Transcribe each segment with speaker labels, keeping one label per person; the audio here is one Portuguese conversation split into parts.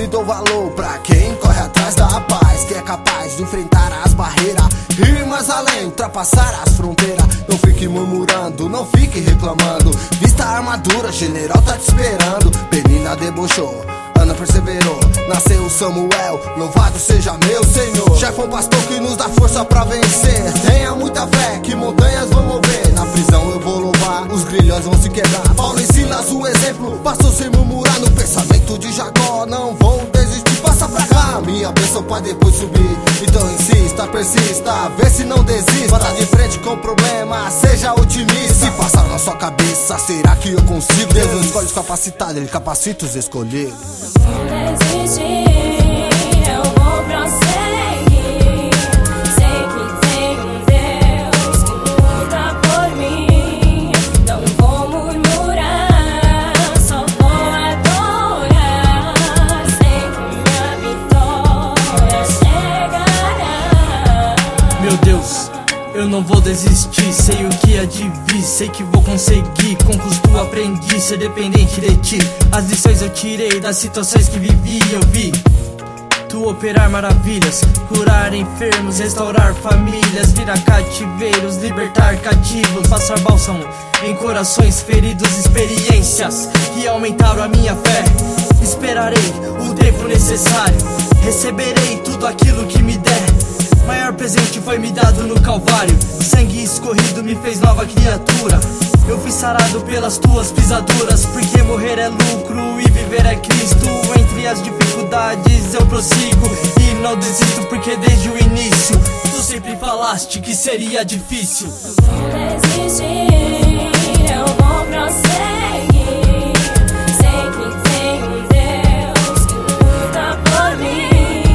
Speaker 1: sempre dou valor pra quem corre atrás da paz, que é capaz de enfrentar as barreiras, ir mais além, ultrapassar as fronteiras. Não fique murmurando, não fique reclamando, vista a armadura, general tá te esperando. Penina debochou, Ana perseverou, nasceu Samuel, louvado seja meu Senhor. Chefão pastor que nos dá força pra vencer, tenha muita fé que montanhas vão mover. Na prisão eu vou louvar, os grilhões vão se quebrar. Paulo e Silas o exemplo, passou sem murmurar. No pensamento de Jacó, não vou desistir, passa pra cá. Minha bênção pra depois subir, então insista, persista, vê se não desiste. Bata de frente com problema, seja otimista. Se passar na sua cabeça, será que eu consigo? Deus não escolhe os capacitados, Ele capacita os escolhidos.
Speaker 2: Não desistir, eu vou prosseguir. Sei que tem um Deus que luta por mim. Não vou murmurar, só vou adorar. Sei que minha vitória chegará.
Speaker 3: Meu Deus, eu não vou desistir, sei o que há de vir, sei que vou conseguir. Com custo aprendi ser dependente de ti. As lições eu tirei das situações que vivi e eu vi tu operar maravilhas, curar enfermos, restaurar famílias, virar cativeiros, libertar cativos, passar bálsamo em corações feridos, experiências que aumentaram a minha fé. Esperarei o tempo necessário, receberei tudo aquilo que me der. Maior presente foi me dado no Calvário, sangue escorrido me fez nova criatura. Eu fui sarado pelas tuas pisaduras, porque morrer é lucro e viver é Cristo. Entre as dificuldades eu prossigo e não desisto, porque desde o início tu sempre falaste que seria difícil.
Speaker 2: Não desistir, eu vou prosseguir. Sei que tem um Deus que luta por mim.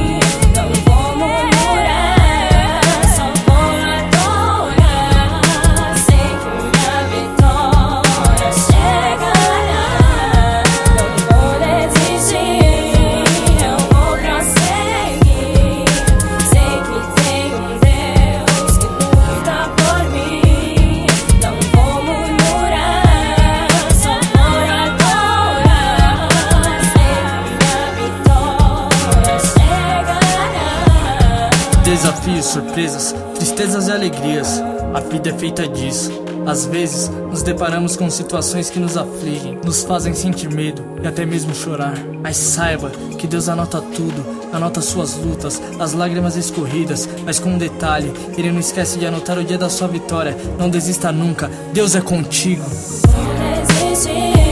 Speaker 3: Desafios, surpresas, tristezas e alegrias, a vida é feita disso. Às vezes, nos deparamos com situações que nos afligem, nos fazem sentir medo e até mesmo chorar. Mas saiba que Deus anota tudo, anota suas lutas, as lágrimas escorridas. Mas com um detalhe, Ele não esquece de anotar o dia da sua vitória. Não desista nunca, Deus é contigo.
Speaker 2: Não desistir.